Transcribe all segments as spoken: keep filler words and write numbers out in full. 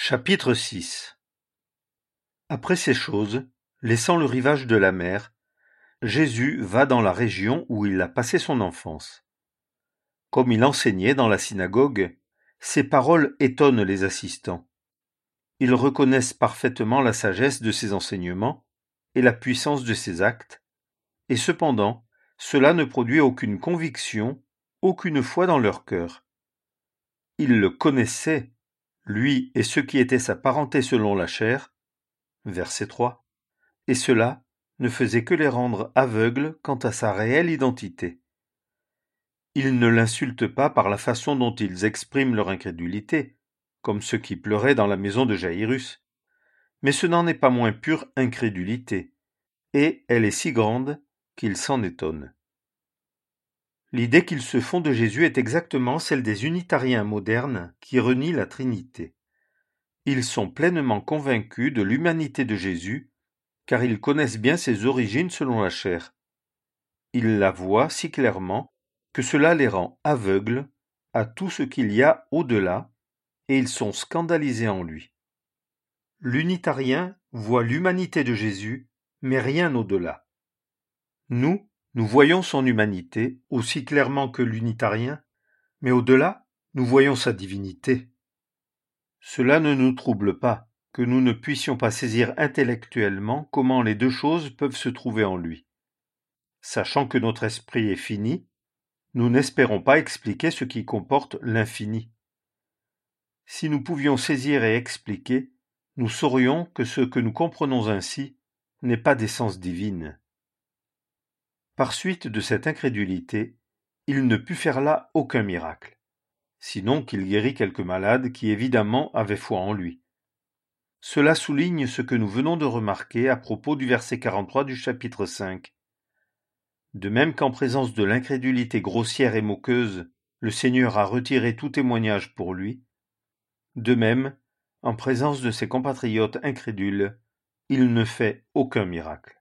Chapitre six. Après ces choses, laissant le rivage de la mer, Jésus va dans la région où il a passé son enfance. Comme il enseignait dans la synagogue, ses paroles étonnent les assistants. Ils reconnaissent parfaitement la sagesse de ses enseignements et la puissance de ses actes, et cependant, cela ne produit aucune conviction, aucune foi dans leur cœur. Ils le connaissaient, lui et ceux qui étaient sa parenté selon la chair, verset trois, et cela ne faisait que les rendre aveugles quant à sa réelle identité. Ils ne l'insultent pas par la façon dont ils expriment leur incrédulité, comme ceux qui pleuraient dans la maison de Jaïrus, mais ce n'en est pas moins pure incrédulité, et elle est si grande qu'ils s'en étonnent. L'idée qu'ils se font de Jésus est exactement celle des unitariens modernes qui renient la Trinité. Ils sont pleinement convaincus de l'humanité de Jésus, car ils connaissent bien ses origines selon la chair. Ils la voient si clairement que cela les rend aveugles à tout ce qu'il y a au-delà, et ils sont scandalisés en lui. L'unitarien voit l'humanité de Jésus, mais rien au-delà. Nous, nous voyons son humanité aussi clairement que l'unitarien, mais au-delà, nous voyons sa divinité. Cela ne nous trouble pas que nous ne puissions pas saisir intellectuellement comment les deux choses peuvent se trouver en lui. Sachant que notre esprit est fini, nous n'espérons pas expliquer ce qui comporte l'infini. Si nous pouvions saisir et expliquer, nous saurions que ce que nous comprenons ainsi n'est pas d'essence divine. Par suite de cette incrédulité, il ne put faire là aucun miracle, sinon qu'il guérit quelques malades qui évidemment avaient foi en lui. Cela souligne ce que nous venons de remarquer à propos du verset quarante-trois du chapitre cinq. De même qu'en présence de l'incrédulité grossière et moqueuse, le Seigneur a retiré tout témoignage pour lui, de même, en présence de ses compatriotes incrédules, il ne fait aucun miracle.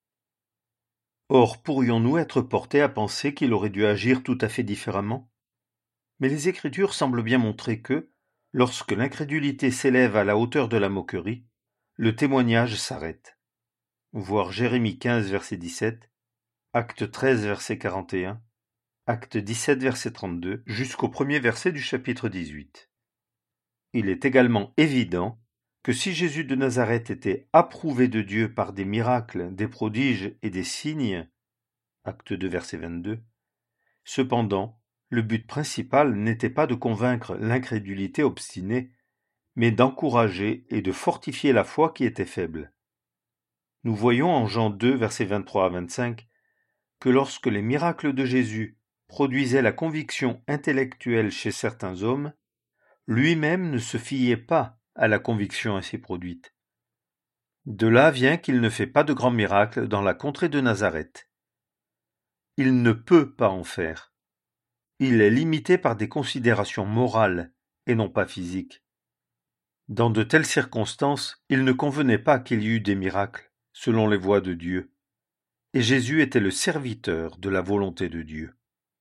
Or, pourrions-nous être portés à penser qu'il aurait dû agir tout à fait différemment? Mais les Écritures semblent bien montrer que, lorsque l'incrédulité s'élève à la hauteur de la moquerie, le témoignage s'arrête. Voir Jérémie quinze, verset dix-sept, Acte treize, verset quarante et un, Acte dix-sept, verset trente-deux, jusqu'au premier verset du chapitre dix-huit. Il est également évident que si Jésus de Nazareth était approuvé de Dieu par des miracles, des prodiges et des signes, Acte deux, verset vingt-deux, cependant, le but principal n'était pas de convaincre l'incrédulité obstinée, mais d'encourager et de fortifier la foi qui était faible. Nous voyons en Jean deux, versets vingt-trois à vingt-cinq, que lorsque les miracles de Jésus produisaient la conviction intellectuelle chez certains hommes, lui-même ne se fiait pas à la conviction ainsi produite. De là vient qu'il ne fait pas de grands miracles dans la contrée de Nazareth. Il ne peut pas en faire. Il est limité par des considérations morales et non pas physiques. Dans de telles circonstances, il ne convenait pas qu'il y eût des miracles, selon les voies de Dieu. Et Jésus était le serviteur de la volonté de Dieu.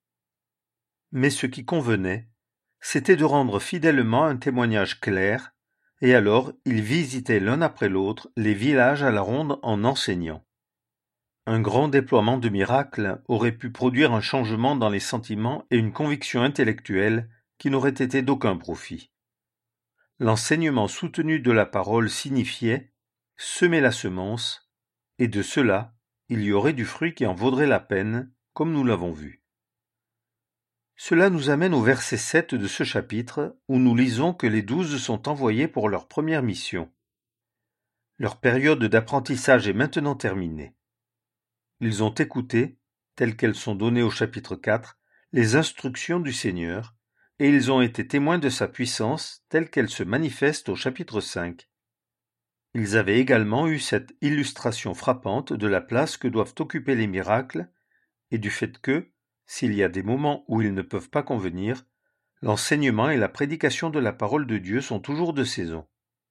Mais ce qui convenait, c'était de rendre fidèlement un témoignage clair, et alors il visitait l'un après l'autre les villages à la ronde en enseignant. Un grand déploiement de miracles aurait pu produire un changement dans les sentiments et une conviction intellectuelle qui n'aurait été d'aucun profit. L'enseignement soutenu de la parole signifiait « semer la semence », et de cela, il y aurait du fruit qui en vaudrait la peine, comme nous l'avons vu. Cela nous amène au verset sept de ce chapitre, où nous lisons que les douze sont envoyés pour leur première mission. Leur période d'apprentissage est maintenant terminée. Ils ont écouté, telles qu'elles sont données au chapitre quatre, les instructions du Seigneur, et ils ont été témoins de sa puissance telle qu'elle se manifeste au chapitre cinq. Ils avaient également eu cette illustration frappante de la place que doivent occuper les miracles et du fait que, s'il y a des moments où ils ne peuvent pas convenir, l'enseignement et la prédication de la parole de Dieu sont toujours de saison.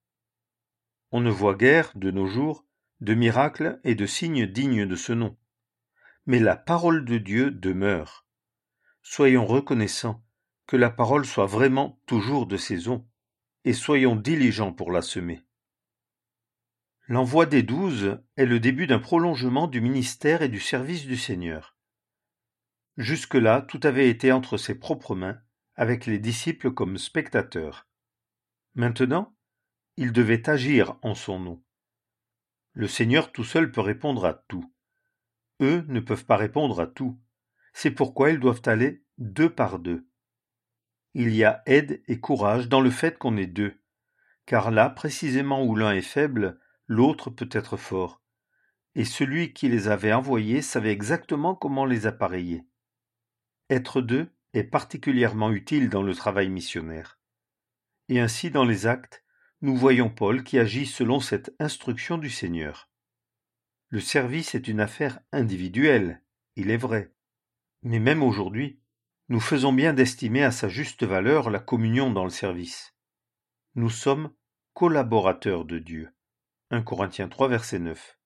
On ne voit guère, de nos jours, de miracles et de signes dignes de ce nom. Mais la parole de Dieu demeure. Soyons reconnaissants que la parole soit vraiment toujours de saison, et soyons diligents pour la semer. L'envoi des douze est le début d'un prolongement du ministère et du service du Seigneur. Jusque-là, tout avait été entre ses propres mains, avec les disciples comme spectateurs. Maintenant, il devait agir en son nom. Le Seigneur tout seul peut répondre à tout. Eux ne peuvent pas répondre à tout. C'est pourquoi ils doivent aller deux par deux. Il y a aide et courage dans le fait qu'on est deux, car là, précisément où l'un est faible, l'autre peut être fort. Et celui qui les avait envoyés savait exactement comment les appareiller. Être deux est particulièrement utile dans le travail missionnaire. Et ainsi, dans les Actes, nous voyons Paul qui agit selon cette instruction du Seigneur. Le service est une affaire individuelle, il est vrai. Mais même aujourd'hui, nous faisons bien d'estimer à sa juste valeur la communion dans le service. Nous sommes collaborateurs de Dieu. un Corinthiens trois, verset neuf.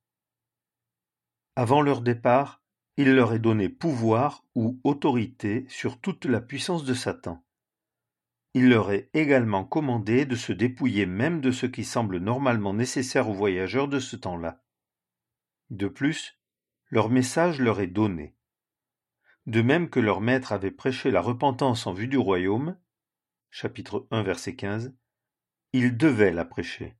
Avant leur départ, il leur est donné pouvoir ou autorité sur toute la puissance de Satan. Il leur est également commandé de se dépouiller même de ce qui semble normalement nécessaire aux voyageurs de ce temps-là. De plus, leur message leur est donné. De même que leur maître avait prêché la repentance en vue du royaume, chapitre un, verset quinze, ils devaient la prêcher.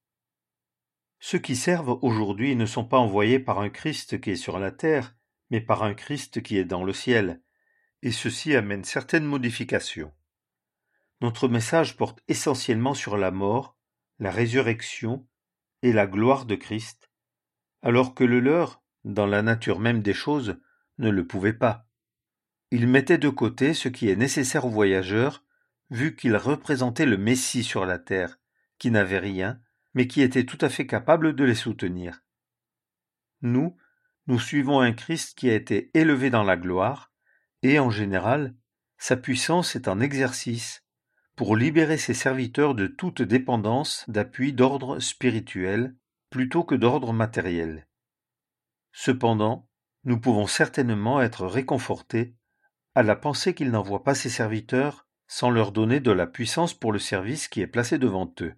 Ceux qui servent aujourd'hui ne sont pas envoyés par un Christ qui est sur la terre, mais par un Christ qui est dans le ciel, et ceci amène certaines modifications. Notre message porte essentiellement sur la mort, la résurrection et la gloire de Christ, alors que le leur, dans la nature même des choses, ne le pouvait pas. Il mettait de côté ce qui est nécessaire aux voyageurs, vu qu'il représentait le Messie sur la terre, qui n'avait rien, mais qui était tout à fait capable de les soutenir. Nous, nous suivons un Christ qui a été élevé dans la gloire, et en général, sa puissance est en exercice pour libérer ses serviteurs de toute dépendance d'appui d'ordre spirituel plutôt que d'ordre matériel. Cependant, nous pouvons certainement être réconfortés à la pensée qu'il n'envoie pas ses serviteurs sans leur donner de la puissance pour le service qui est placé devant eux.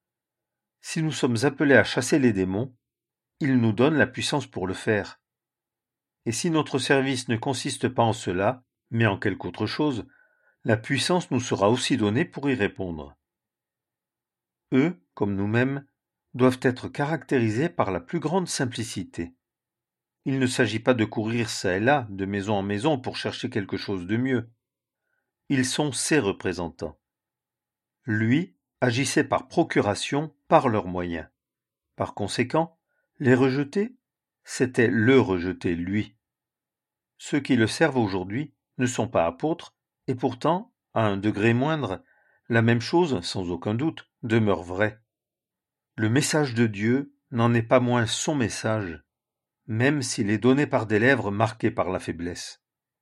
Si nous sommes appelés à chasser les démons, il nous donne la puissance pour le faire. Et si notre service ne consiste pas en cela, mais en quelque autre chose, la puissance nous sera aussi donnée pour y répondre. Eux, comme nous-mêmes, doivent être caractérisés par la plus grande simplicité. Il ne s'agit pas de courir çà et là, de maison en maison, pour chercher quelque chose de mieux. Ils sont ses représentants. Lui agissait par procuration, par leurs moyens. Par conséquent, les rejeter, c'était le rejeter, lui. Ceux qui le servent aujourd'hui ne sont pas apôtres, et pourtant, à un degré moindre, la même chose, sans aucun doute, demeure vraie. Le message de Dieu n'en est pas moins son message, même s'il est donné par des lèvres marquées par la faiblesse.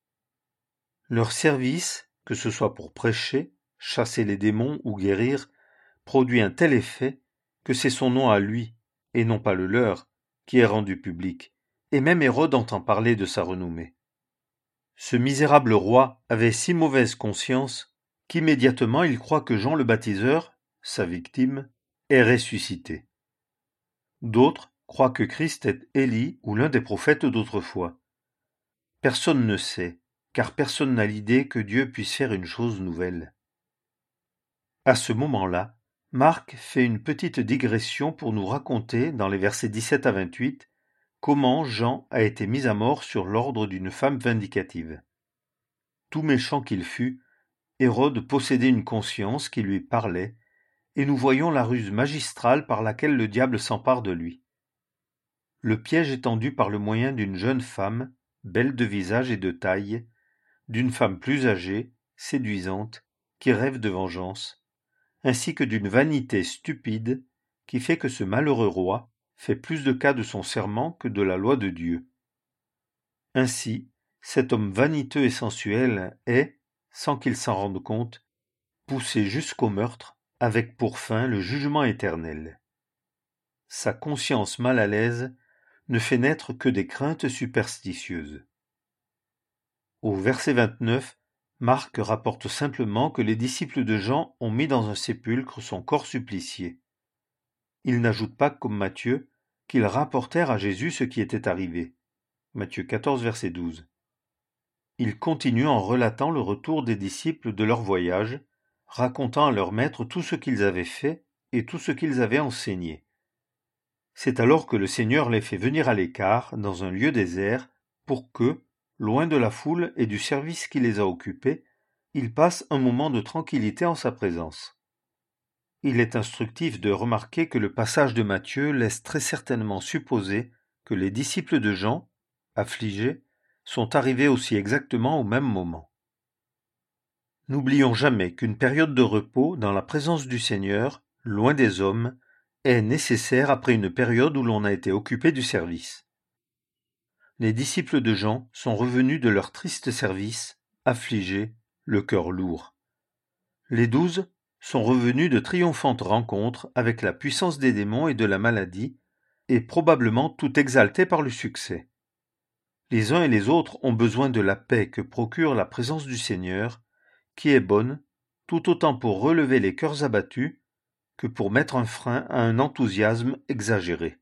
Leur service, que ce soit pour prêcher, chasser les démons ou guérir, produit un tel effet que c'est son nom à lui, et non pas le leur, qui est rendu public, et même Hérode entend parler de sa renommée. Ce misérable roi avait si mauvaise conscience qu'immédiatement il croit que Jean le baptiseur, sa victime, est ressuscité. D'autres croient que Christ est Élie ou l'un des prophètes d'autrefois. Personne ne sait, car personne n'a l'idée que Dieu puisse faire une chose nouvelle. À ce moment-là, Marc fait une petite digression pour nous raconter, dans les versets dix-sept à vingt-huit, comment Jean a été mis à mort sur l'ordre d'une femme vindicative. Tout méchant qu'il fût, Hérode possédait une conscience qui lui parlait, et nous voyons la ruse magistrale par laquelle le diable s'empare de lui. Le piège est tendu par le moyen d'une jeune femme, belle de visage et de taille, d'une femme plus âgée, séduisante, qui rêve de vengeance, ainsi que d'une vanité stupide qui fait que ce malheureux roi fait plus de cas de son serment que de la loi de Dieu. Ainsi, cet homme vaniteux et sensuel est, sans qu'il s'en rende compte, poussé jusqu'au meurtre, avec pour fin le jugement éternel. Sa conscience mal à l'aise ne fait naître que des craintes superstitieuses. Au verset vingt-neuf, Marc rapporte simplement que les disciples de Jean ont mis dans un sépulcre son corps supplicié. Il n'ajoute pas, comme Matthieu, qu'ils rapportèrent à Jésus ce qui était arrivé. Matthieu quatorze, verset douze. Il continue en relatant le retour des disciples de leur voyage, racontant à leur maître tout ce qu'ils avaient fait et tout ce qu'ils avaient enseigné. C'est alors que le Seigneur les fait venir à l'écart, dans un lieu désert, pour que, loin de la foule et du service qui les a occupés, ils passent un moment de tranquillité en sa présence. Il est instructif de remarquer que le passage de Matthieu laisse très certainement supposer que les disciples de Jean, affligés, sont arrivés aussi exactement au même moment. N'oublions jamais qu'une période de repos dans la présence du Seigneur, loin des hommes, est nécessaire après une période où l'on a été occupé du service. Les disciples de Jean sont revenus de leur triste service, affligés, le cœur lourd. Les douze sont revenus de triomphantes rencontres avec la puissance des démons et de la maladie, et probablement tout exaltés par le succès. Les uns et les autres ont besoin de la paix que procure la présence du Seigneur, qui est bonne, tout autant pour relever les cœurs abattus que pour mettre un frein à un enthousiasme exagéré.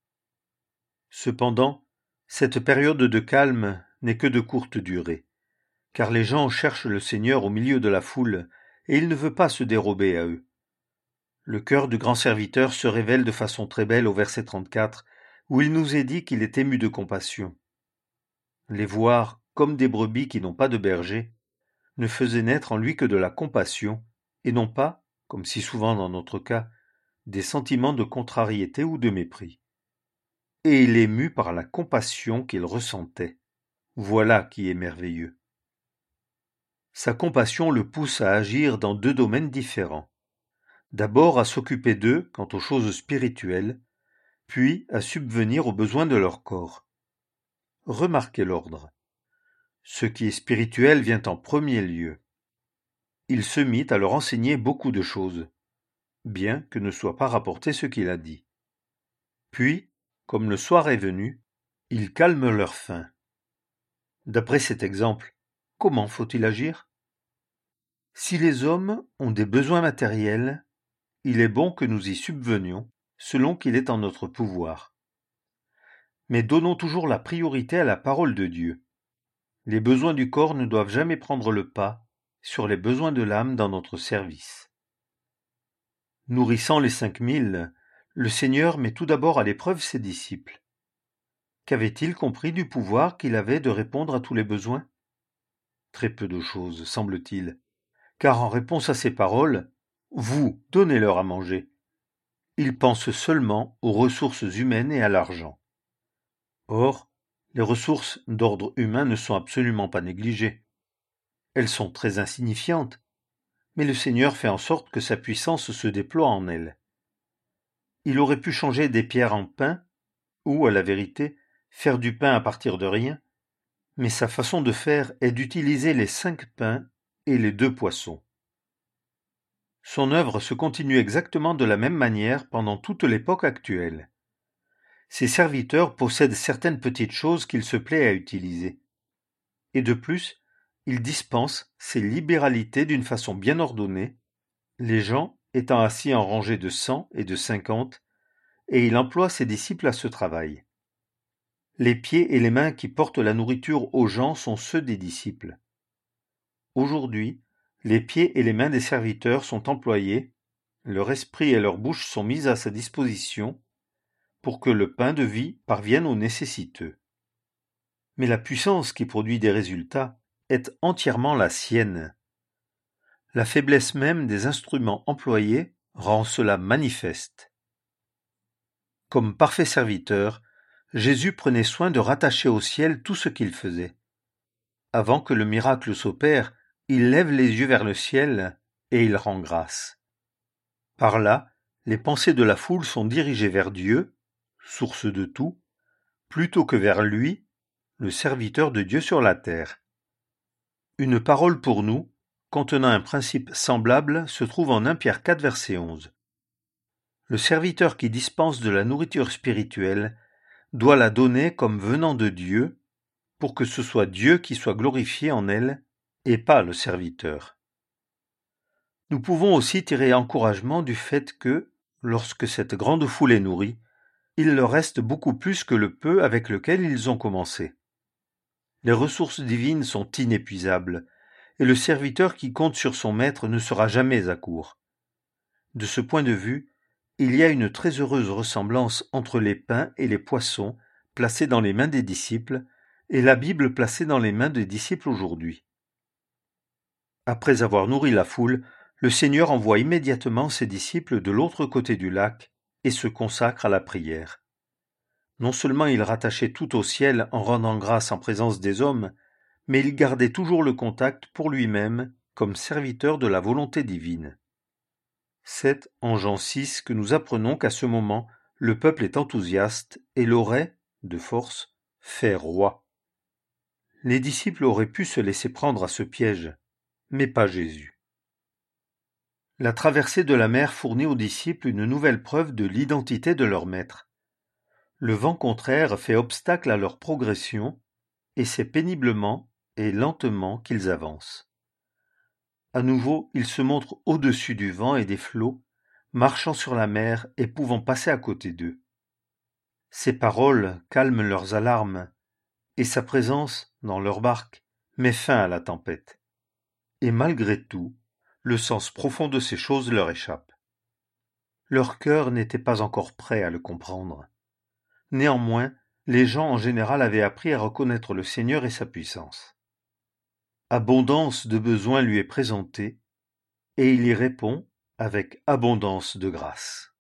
Cependant, cette période de calme n'est que de courte durée, car les gens cherchent le Seigneur au milieu de la foule, et il ne veut pas se dérober à eux. Le cœur du grand serviteur se révèle de façon très belle au verset trente-quatre, où il nous est dit qu'il est ému de compassion. Les voir comme des brebis qui n'ont pas de berger ne faisait naître en lui que de la compassion, et non pas, comme si souvent dans notre cas, des sentiments de contrariété ou de mépris. Et il est mu par la compassion qu'il ressentait. Voilà qui est merveilleux. Sa compassion le pousse à agir dans deux domaines différents. D'abord à s'occuper d'eux quant aux choses spirituelles, puis à subvenir aux besoins de leur corps. Remarquez l'ordre. Ce qui est spirituel vient en premier lieu. Il se mit à leur enseigner beaucoup de choses, bien que ne soit pas rapporté ce qu'il a dit. Puis, comme le soir est venu, il calme leur faim. D'après cet exemple, comment faut-il agir? Si les hommes ont des besoins matériels, il est bon que nous y subvenions, selon qu'il est en notre pouvoir. Mais donnons toujours la priorité à la parole de Dieu. Les besoins du corps ne doivent jamais prendre le pas sur les besoins de l'âme dans notre service. Nourrissant les cinq mille, le Seigneur met tout d'abord à l'épreuve ses disciples. Qu'avaient-ils compris du pouvoir qu'il avait de répondre à tous les besoins? Très peu de choses, semble-t-il, car en réponse à ces paroles, « Vous, donnez-leur à manger », ils pensent seulement aux ressources humaines et à l'argent. Or, les ressources d'ordre humain ne sont absolument pas négligées. Elles sont très insignifiantes, mais le Seigneur fait en sorte que sa puissance se déploie en elles. Il aurait pu changer des pierres en pain, ou, à la vérité, faire du pain à partir de rien, mais sa façon de faire est d'utiliser les cinq pains et les deux poissons. Son œuvre se continue exactement de la même manière pendant toute l'époque actuelle. Ses serviteurs possèdent certaines petites choses qu'il se plaît à utiliser. Et de plus, il dispense ses libéralités d'une façon bien ordonnée, les gens étant assis en rangées de cent et de cinquante, et il emploie ses disciples à ce travail. Les pieds et les mains qui portent la nourriture aux gens sont ceux des disciples. Aujourd'hui, les pieds et les mains des serviteurs sont employés, leur esprit et leur bouche sont mis à sa disposition pour que le pain de vie parvienne aux nécessiteux. Mais la puissance qui produit des résultats est entièrement la sienne. La faiblesse même des instruments employés rend cela manifeste. Comme parfait serviteur, Jésus prenait soin de rattacher au ciel tout ce qu'il faisait. Avant que le miracle s'opère, il lève les yeux vers le ciel et il rend grâce. Par là, les pensées de la foule sont dirigées vers Dieu, source de tout, plutôt que vers lui, le serviteur de Dieu sur la terre. Une parole pour nous, contenant un principe semblable, se trouve en premier Pierre quatre, verset onze. Le serviteur qui dispense de la nourriture spirituelle doit la donner comme venant de Dieu, pour que ce soit Dieu qui soit glorifié en elle et pas le serviteur. Nous pouvons aussi tirer encouragement du fait que, lorsque cette grande foule est nourrie, il leur reste beaucoup plus que le peu avec lequel ils ont commencé. Les ressources divines sont inépuisables, et le serviteur qui compte sur son maître ne sera jamais à court. De ce point de vue, il y a une très heureuse ressemblance entre les pains et les poissons placés dans les mains des disciples et la Bible placée dans les mains des disciples aujourd'hui. Après avoir nourri la foule, le Seigneur envoie immédiatement ses disciples de l'autre côté du lac et se consacre à la prière. Non seulement il rattachait tout au ciel en rendant grâce en présence des hommes, mais il gardait toujours le contact pour lui-même comme serviteur de la volonté divine. C'est en Jean six que nous apprenons qu'à ce moment, le peuple est enthousiaste et l'aurait, de force, fait roi. Les disciples auraient pu se laisser prendre à ce piège, mais pas Jésus. La traversée de la mer fournit aux disciples une nouvelle preuve de l'identité de leur maître. Le vent contraire fait obstacle à leur progression, et c'est péniblement et lentement qu'ils avancent. À nouveau, ils se montrent au-dessus du vent et des flots, marchant sur la mer et pouvant passer à côté d'eux. Ses paroles calment leurs alarmes, et sa présence, dans leur barque, met fin à la tempête. Et malgré tout, le sens profond de ces choses leur échappe. Leur cœur n'était pas encore prêt à le comprendre. Néanmoins, les gens en général avaient appris à reconnaître le Seigneur et sa puissance. Abondance de besoins lui est présentée, et il y répond avec abondance de grâce.